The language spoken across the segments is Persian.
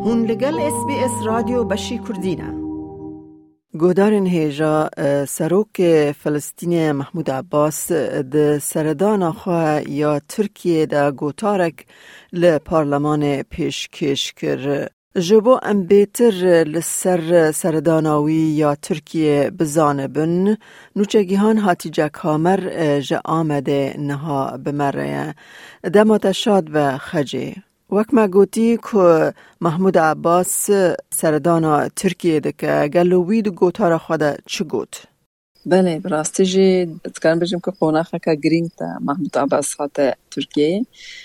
هون لگل SBS رادیو بشی کردینه. گودارن هیجا سروک فلسطین محمود عباس ده سردان آخواه یا ترکیه ده گوتارک لپارلمان پیشکش کر. جبو ام بیتر لسر سرداناوی یا ترکیه بزانه بن نوچگیهان هاتی جا کامر جا آمده نها بمره دمات شاد و خجه. وقت ما گوتی که محمود عباس سردانا ترکیه ده که گلووی دو گوتار خدا چه گوت؟ بله براستی جی تکرم بجیم که قوناخه که گرینگ تا محمود عباس خاطر ترکیه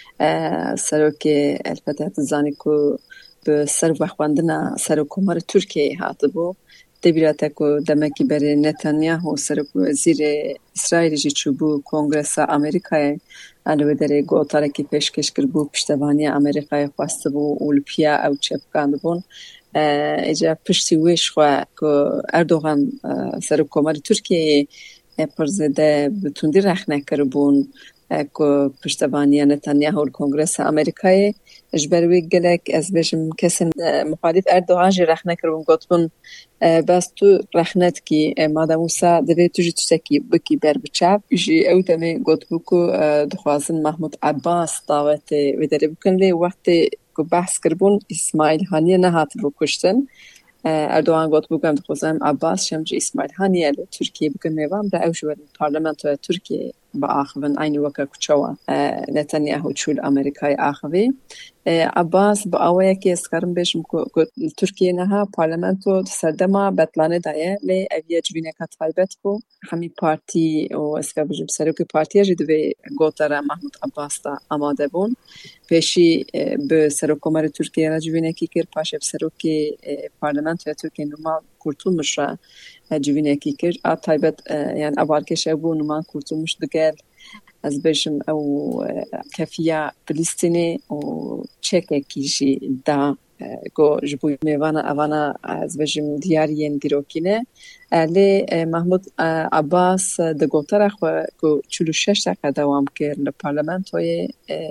سروک البته زانی که به سر وخواندن سرکومار ترکیه هات بو دبیراته که دمکی بر نتانیاهو سرک وزیر اسرائیل جی چوبو کنگرس آمریکای علاوه داره گوتاره که پیشکش کرد بو پشتوانی آمریکای خواسته بو اولپیا او چپکاند بون اجا پشتی ویش خواه که اردوغان سرکومار ترکیه پرزده بتوندی رخ نکر بون که پشتوانی نتانیاهو کنگرس آمریکای اجبروی گلک از بشم کسی مخالف اردوغان جی رخ نکرون گوتبون بس تو رخنت کی مادام موسا دوی تو جی تشکی بکی بر بچاب جی او دمی گوتبو کو دخوازن محمود عباس دعوت و داره بکن لی وقت که بحث کربون اسماعیل هانیه نهات بو کشتن اردوغان گوتبو کم دخوازم عباس شمجی اسماعیل هانیه لی ترکیه بکن میوام را او جوان پارلمانتو ترکیه با آخوان اینی وکا کچوا نتانیاهو چول آمریکای آخوی عباس با آوایی که اسکارم بشم که ترکیه نها پارلمانتو سردما بطلانه دایه لی اویه جوینه که طایبت کو همی پارتی و اسکار بجم سروک پارتیه جدوی گوتره محمود عباس دا آماده بون پیشی به سروکومر ترکیه را جوینه که کر پاشه سروک پارلمانتو ترکیه نوما kurtulmuş ra civine kikir a taybet yani avarkeş bu numan kurtulmuş degel az beşim o kafiya Filistin'i o çeke kişi da go jibu mevana avana az beşim diyariyen dirokine le Mahmud Abbas de gotara ko 46 dakika devam kir le parlamentoye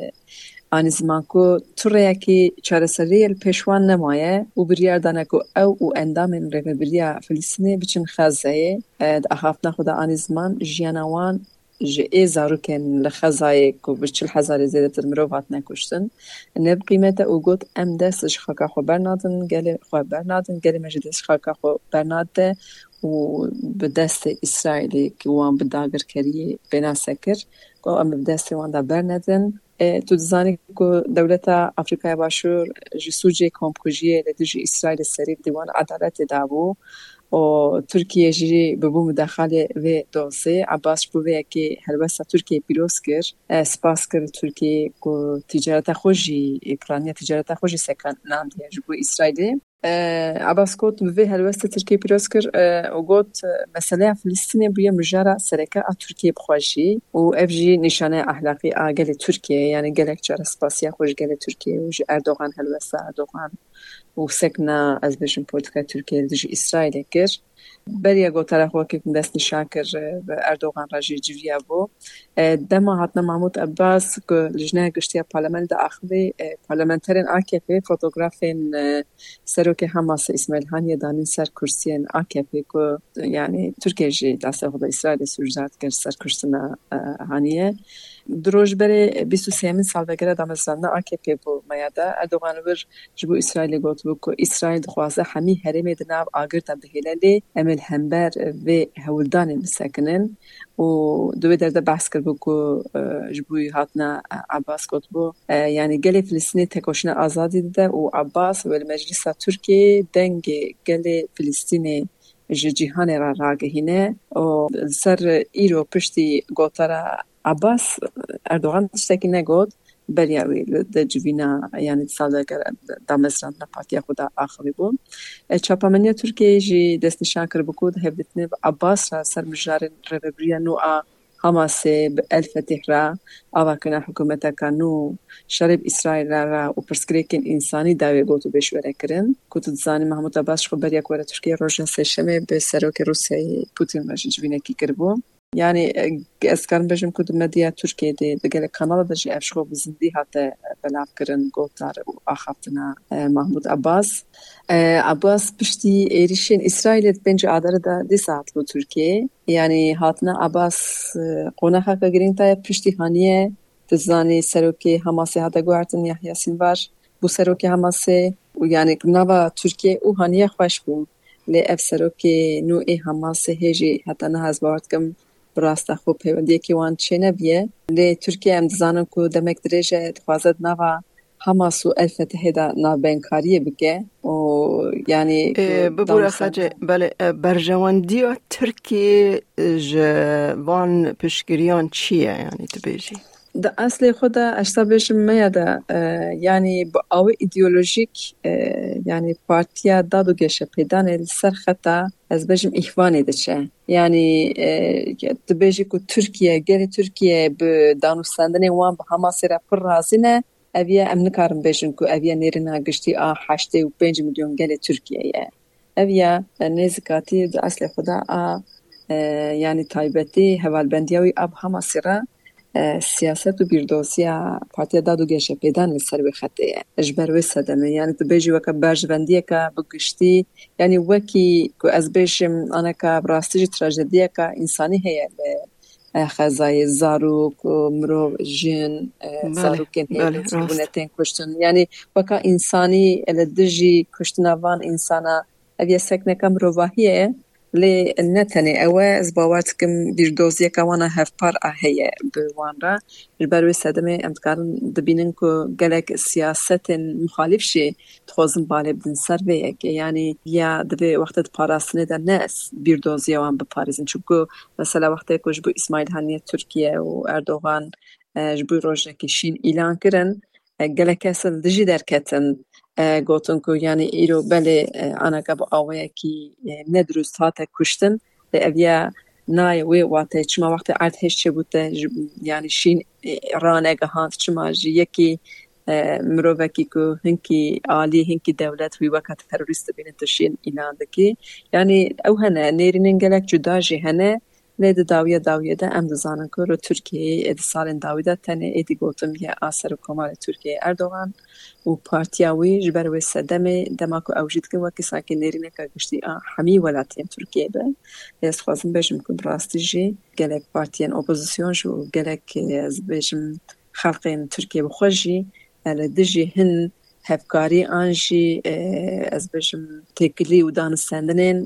آن زمان که طوری که چهارسری پیشوان نمایه و بریار دانه که او اندام رهبری فلسطینی بچن خزایه اخافنا خدا آن زمان جیانوان جه زاروکن لخزایه که بچل هزار زیاده ترمروات نکشتن نب قیمت او گفت ام دستش خاک خو برنادن گلی مجلس خاک خو برناده و به دست اسرائیلی که وان به داگر کری بنا سکر که ام به دست وان دا برندن تو دزانی که دولت آفریقای باشور جسوجی کامپوجیه لدیجی اسرائیل سریع دیوان عدالت داو و ترکیه جی ببو مداخله و دوسه عباس بوده که هلوسته ترکیه پیروز کرد سپاس کرد ترکیه که تجارت خوشی اکرانیه تجارت خوشی سکن نامده جبو اسرائیل عباس گفت به هلوسته ترکیه پیروز کرد و گفت مسئله فلسطینی بیه مجرد سرکه ترکیه بخوشی و افجی نشانه اخلاقی آگل ترکیه یعنی گلک چرا سپاسیا خوش گل ترکیه و اردوغان هلوسته اردوغان و سکنا از بشن پولیتیکای ترکیه دیجی اسرائیل کر بریا گوتره خو که دست نشان کر اردوغان راجی جویا بو دما هاتنا محمود عباس که لجنه گشتیا پارلمان دا اخوی پارلمانترین AKP فوتوگرافین سروک حماس اسماعیل هانیه دانین سر کرسیین AKP که یعنی ترکیه جی دست خود اسرائیل سوجات کر سر کرسینا هانیه دروج بره 23 سال وگره دامزرانه AKP بو میاده اردوغان ور جبو اسرائیل گوت بو که اسرائیل خواسته همی هرم دناب آگر تبدیلی امل همبر و هولدان مسکنن و دوی درده بحث کرد بو که جبوی هاتنا عباس گوت بو یعنی گل فلسطینی تکوشن آزادی ده و عباس و مجلس ترکیه دنگ گل فلسطینی جهان را راگهینه و سر ایرو پشتی گوتره عباس اردوغان تشتکی نگود بریاوی ده جوینا یعنی سال دامزران پارتیا خدا آخری بود چاپامنیا ترکیه جی دست نشان کرد بکود هفدتنه عباس را سر مجار رهبری نوع حماس به الفتح را آواکنا حکومت کانو شرب اسرائیل را و پرسکریکن انسانی داوی گوتو بشوره کرن کتو زانی محمود عباس خو بریا کوره ترکیه روز سه شنبه به سروک روسیه پوتین و جوینه کی کربو يعني اسكان بجم كود مديا تركيا دي دقل كندا دجي افشغو بزندي حتى بلاف كرن قوتار واخفتنا محمود عباس عباس بشتي ايريشين اسرائيل بنج عدر دا دي ساعت لو تركيا يعني هاتنا عباس قوناخا كجرين تايا بشتي هانيه تزاني سروكي حماسي هذا قوارتن يحيى سنوار بو سروكي حماسي ويعني نوا تركيا و هانيه خوش بو لی اف سروکی نوعی حماسه هجی حتی نه از باورد کم براسته خوب پیوندی که وان چه نبیه لی ترکیه هم دزانم که دمک درجه خوازد نوا حماس و الفتحه دا نابینکاریه بگه و یعنی ببور خاجه بله برجواندی و ترکیه جوان پشگریان چیه یعنی تو بیجی؟ ده اصل خود اشتا بشم میاده یعنی با او ایدئولوژیک یعنی پارتیا دادو گشه پیدانه سر خطا از بشم اخوانی دچه یعنی تبیجی که ترکیه گلی ترکیه به دانوستندن وان به حماسی را پر رازی نه اویا ام نکارم بشم که اویا نیرنا گشتی 85 میلیون گلی ترکیه اویا نزکاتی ده اصل خدا یعنی تایبتی حوالبندیاوی اب حماسی را سیاست و بیردوسیا پارتیا دادو گشه پیدان سر به خطه اجبر و صدمه یعنی تو بیجی وکا برجوندیه که بگشتی یعنی وکی که از بیشم آنه که براستیجی تراجدیه که انسانی هیه خزای زاروک و مرو جن زاروکین هیه بونتین کشتن یعنی وکا انسانی الدجی کشتنوان انسانا اویه سکنه که مروواهیه لی نتنی اوه از باورت کم بیردوزیه که وانا هفپار آهیه بوان را البروی صدمه امتکارن دبینن که گلک سیاست مخالف شی تخوزن باله بدن سر ویه که یعنی یا دبی وقتت پاراستنه در نس بیردوزیه وان بپاریزن چونکو مثلا وقتی که جبو اسماعیل هانیه ترکیه و اردوغان جبو روژه که شین ایلان کرن گلک اصل دجی درکتن گوتن که یعنی ایرو بله آنها که با آوه کی ندرست هاته کشتن اویا نای وی واته چما وقت عرض هشت بوده یعنی شین رانگه هاند چما یکی مروه کی که هنکی عالی هنکی دولت وی وقت تروریست بینن تشین ایلان دکی یعنی او هنه نیرین انگلک جدا جی هنه لید داویه ده ام دزانن که رو ترکیه اد سالن داویده تنه ایدی گوتم یه آسر و کمال ترکیه اردوغان و پارتیاوی جبر و صدمه دماغو اوجید که وکی ساکن نیرینه که گشتی همی ولاتیم ترکیه به از خوازم بشم که براستی جی گلک پارتیان اپوزیسیون شو گلک از بشم خلقین ترکیه بخوشی لدجی هن هفکاری آنجی از بشم تکلی و دانستندنین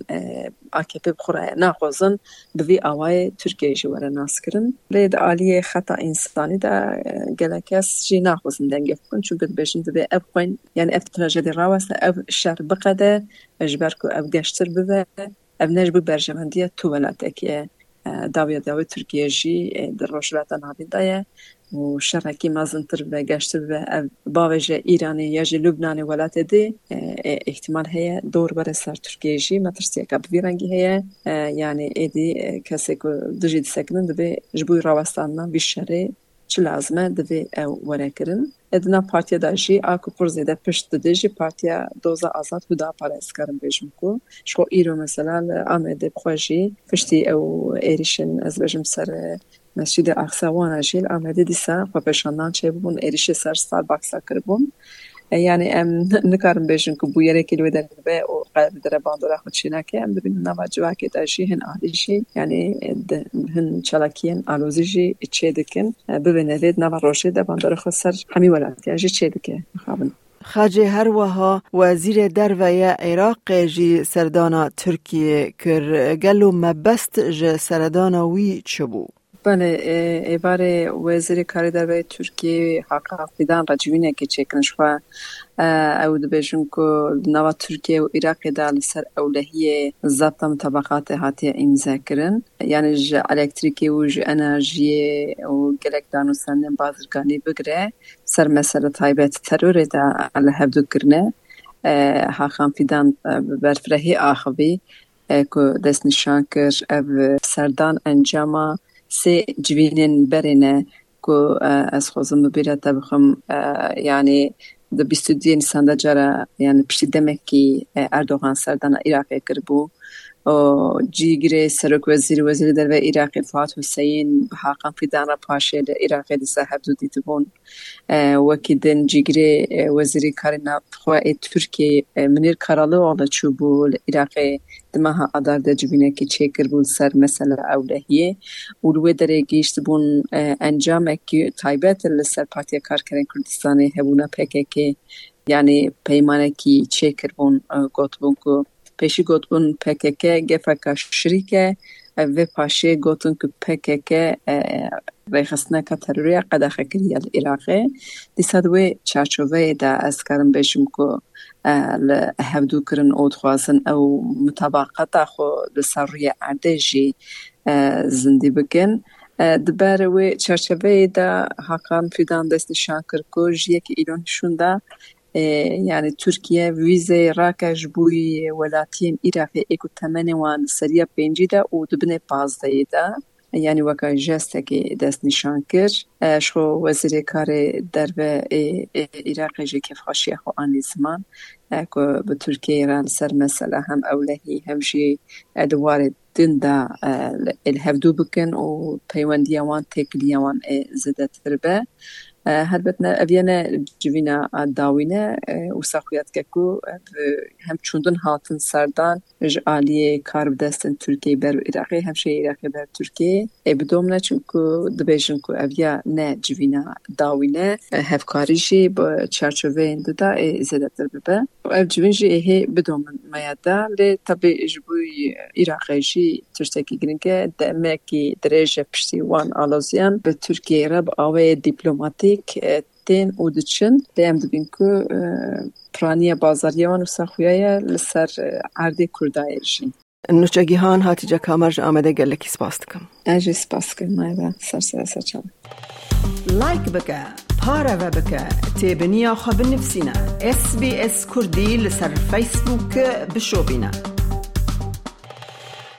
AKP بخوره ناخوزن بوی آوای ترکیه جواره ناس کرن لید آلیه خطا انسانی دا گلکس جی ناخوزن دنگه کن چون گد بشن دبی اب خوین یعنی اب تراجدی راوست اب شر بقده اجبر که اب گشتر بوه اب نجبو برجمندیه تو ولاتکیه داوی ترکیه جی در روشلاتا نابین دایه و شرکی مازنتر و گشتر و باوجه ایرانی یا جی لبنانی ولات دی احتمال هیا دور بر سر ترکیه جی مترسیه که بویرنگی هیا یعنی ایدی کسی که دجید سکنن دبی جبوی راوستاننا بیشتره چه لازمه دبی وره کرن ادنا پارتیا داجی آکو پرزیده پشت دجی پارتیا دوزا آزاد هدا پارس کرن بیشم کو شو ایرو مثلا آمده بخوشی پشتی او ایریشن از بیشم سر مسجد اقصا وانا جیل آمده دیسا و پیشاندان چه ببون ایریش سر سال باکسا کربون یعنی ام نکارم بیشن که بویره کلوی در به و قلب در باندورا خودشی نکه ام دبین نواجوه که داشی هن آلیشی یعنی هن چلاکین آلوزیجی چه دکن ببینه دید نوا روشه در باندورا خود سر همی ولانتی یعنی چه دکه خوابن خاجه هر وها وزیر دروی عراق جی سردانا ترکیه کر گلو مبست جی سردانا وی چبو بله ایباره وزیر کاری دروی ترکیه حقا فیدان رجوینه که چکنش خواه او دو بیشون که نوا ترکیه و عراق دال سر اولهی ضبط مطابقات هاتی امضا کرن یعنی جه الکتریکی و جه انرژی و گلک دانوستندن بازرگانی بگره سر مسئله تایبت ترور دا الهبدو کرنه حقا فیدان برفرهی آخوی که دست نشان کر او سردان انجام سه جوینن برینه که از خوزم ببیرت بخم یعنی ده 22 نیسان دا جارا یعنی پشتی دمکی اردوغان سردان عراقی کربو جیگری سرک وزیر در عراق فؤاد حسین حقا فیدان را پاشه عراق دیسا هبدو دیتبون وکیدن جیگری وزیری کارنا خوا ترکیه منیر کارالو آلا چوبو عراق دمها ادار دجبینه که چیکر بول سر مثلا اولهیه ولو در گیشت بون انجام که تایبت لسر پارتیا کارکران کردستان هبونا PKK yani peymane ki çekirбун gotbun ku peşi gotbun PKK gefaka şirike ve paşe gotun ku PKK rexsna ka teröriya qadaxa kiriya Irak'e disadwe çarçove da askarın beşim ku le hevdu kirin od xwazin ew mutabaqata xo li seriya erdeji zindî bikin diber wê çerçeveyê de Hakan Fidan dest nîşan kir ku ji yekî îlonîşûn de yani Türkiye vize rakaj bûyî welatiyên Iraqê ê ku temenê wan seriya pêncî de û dibinê 15 de yani weka jestekê dest nîşan kir ji xwe wezîrê karê derve Iraqê jî kevxweşiya xwe anî ziman ku bi Tirkiyeyê re li ser mesela hem ewlehî hem jî dwarê din da hevdû bikin û peywendiya wan têkiliya wan ê zêdetir be هلبتنا أبينا جوینا داوینه و ساقیات که کو هم چندن هاتن سردان جالیه کار بدستن ترکیه بر عراقی همشه عراقی بر ترکیه بدومنا چونکو دبیجن کو أبیا نه جوینا داوینه هفکاریشی با چارچوبه انده زیاده تر ببه و اف جوینجی هی بدومن میاده لی تبی جبوی عراقی جی ترتکی گرینگه دمکی درجه پشتی وان آلازیان به ترکیه رب آوه دیپلماتی تین او دچن دیم دبین کو پرانی بازاریان و سخویای لسر عرضی کردایشین. نوچگیهان هاتیجا کامرج آمده گلکی سپاس دکم. اجی سپاس کن مایه سر چم. لایک بکه، پاره و بکه، تیبنیا خب نفسینا. SBS کردی لسر فیسبوک بشو بینا.